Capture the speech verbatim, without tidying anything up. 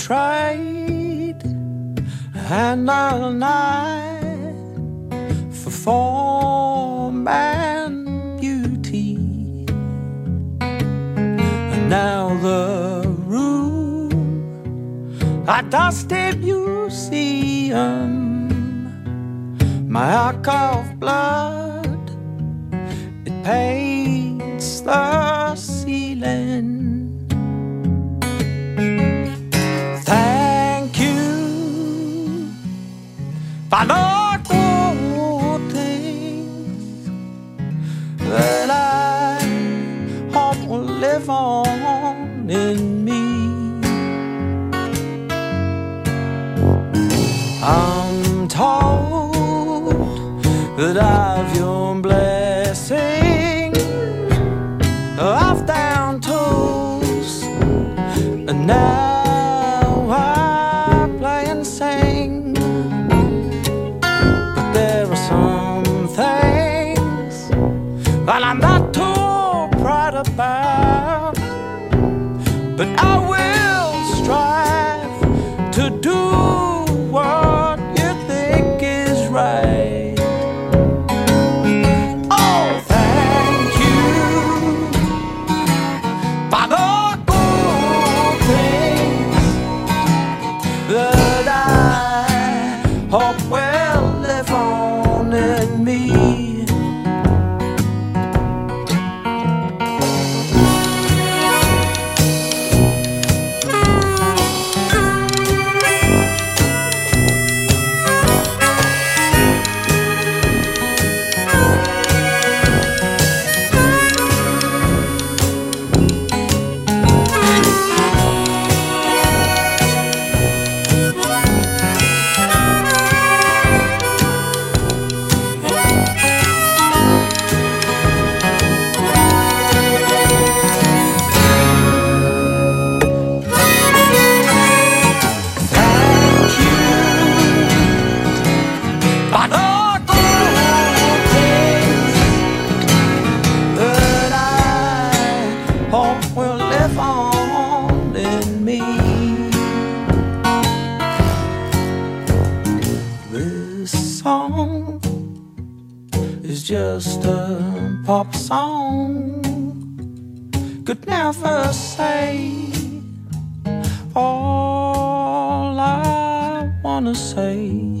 trade another night for form and beauty. And now the room, a dusty museum, my arc of blood, it paints the ceiling. Thank you for the good things that I hope will live on in me. I'm told that I've your blessing off down toes, and now and I'm not too proud about, but I will strive to do what you think is right. Oh, thank you for the good things that I hope will live on in me. Will live on in me. This song is just a pop song, could never say all I wanna say.